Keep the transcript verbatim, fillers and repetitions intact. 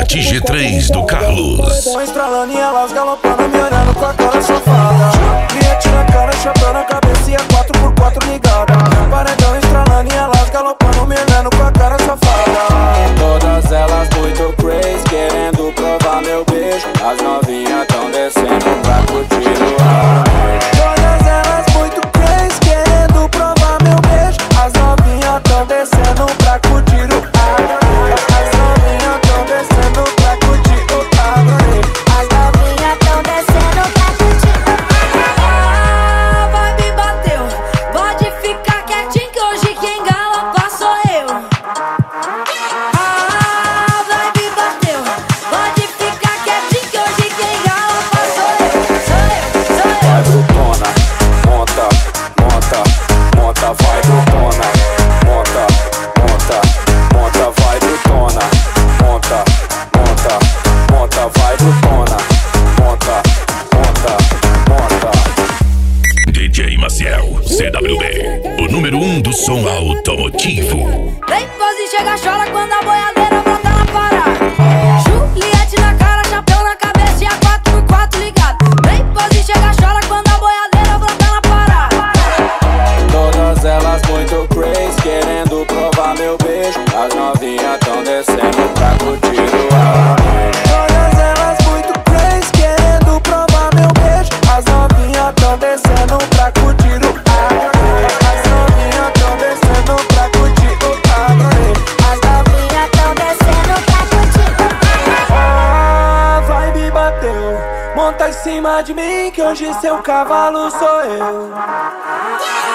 Boate G três do Carlos. Tô estralando e elas galopando, me olhando com a cara safada. Cliente na cara, chapéu na cabeça e a quatro por quatro ligada. Paredão estralando e elas galopando, me olhando com a cara safada. Todas elas muito crazy, querendo provar meu beijo. As novinhas tão descendo pra curtir o ar. Todas elas muito crazy, querendo provar meu beijo. As novinhas tão descendo pra curtir o ar. As novinhas tão descendo pra curtir o ar. As novinhas tão descendo pra curtir o ar. A vibe bateu, pode ficar quietinho que hoje quem galopa sou eu. A vibe bateu, pode ficar quietinho que hoje quem galopa sou eu. Sou eu, sou eu. Vai brutona, monta, monta, monta, vai brutona. Monta, monta, monta, vai brutona. Monta, monta, monta, vai brutona. Monta, monta, monta. D J Maciel, C W B, o número um do som automotivo. Depois de chegar chora quando a boiadeira brota na parada. Juliette na cara, chapéu na cabeça e a quatro por quatro ligado. Depois de chegar chora quando a boiadeira brota na parada. Todas elas muito crazy, querendo provar meu beijo. As novinhas tão descendo pra curtir o ar. Todas elas muito crazy, querendo provar meu beijo. As novinhas tão descendo pra curtir o ar. As novinhas tão descendo pra curtir o ar. As novinhas tão descendo pra curtir o ar. A vibe bateu, monta em cima de mim que hoje seu cavalo sou eu.